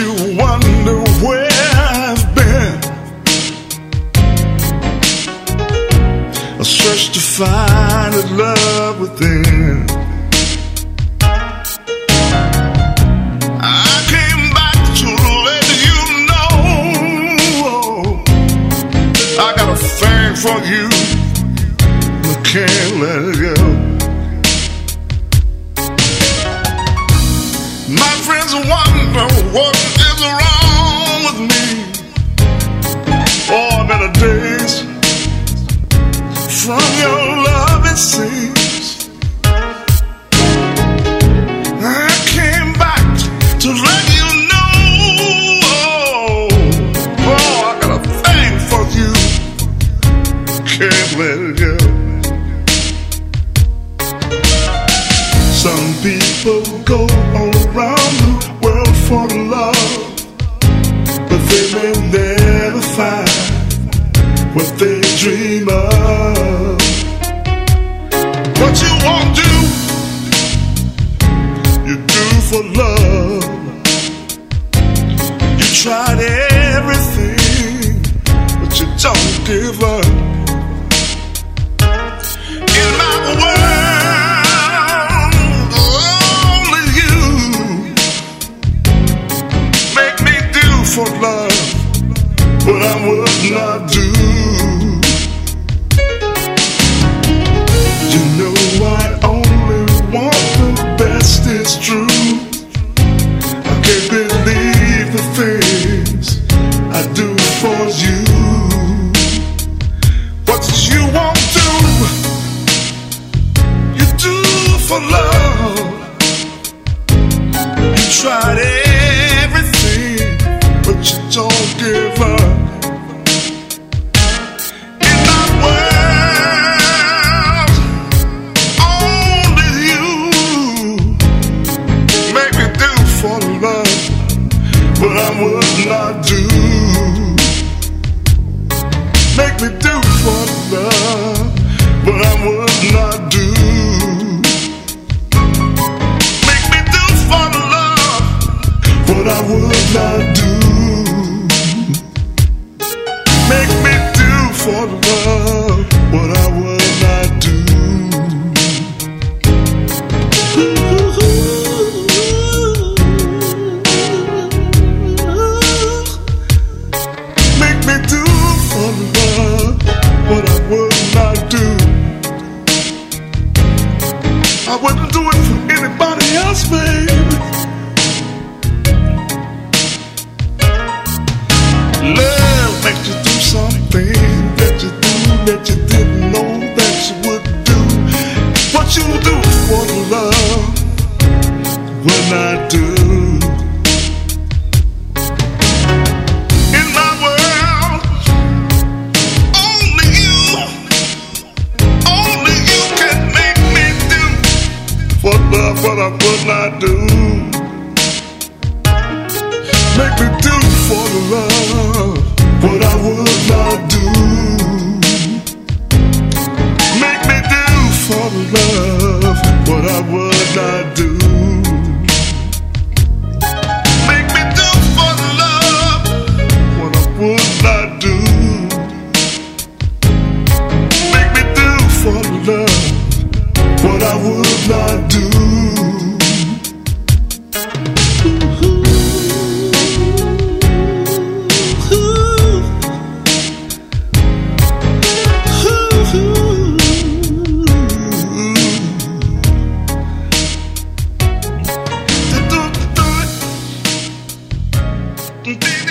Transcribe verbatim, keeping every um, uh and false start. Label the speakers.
Speaker 1: you wonder where I've been. I searched to find the love within. I came back to let you know I got a thing for you, I can't let it go. My friends wonder what is wrong with me. All better days from your love, it seems. I came back to let you know, oh, I got a thing for you, can't let it go. Some people go all around the world for love, but they may never find what they dream of. What you won't do, you do for love. You tried everything, but you don't give up. In my world, only you make me do for love what I would not do. You know I only want the best, it's true. I can't believe the things I do for you. What you won't do, you do for love. You tried everything, but you don't give up. What I would not do, make me do for love. What I would not do, make me do for love. What I would not do, make me do for love. What I would not do. What I would not do, I wouldn't do it for anybody else, baby. Love makes you do something that you do that you didn't know that you would do. What you do for love would not do. What I would not do, make me do for the love. What I would not do, make me do for the love. What I would not do, make me do for the love. What I would not do, make me do for the love. What I would not do. Deep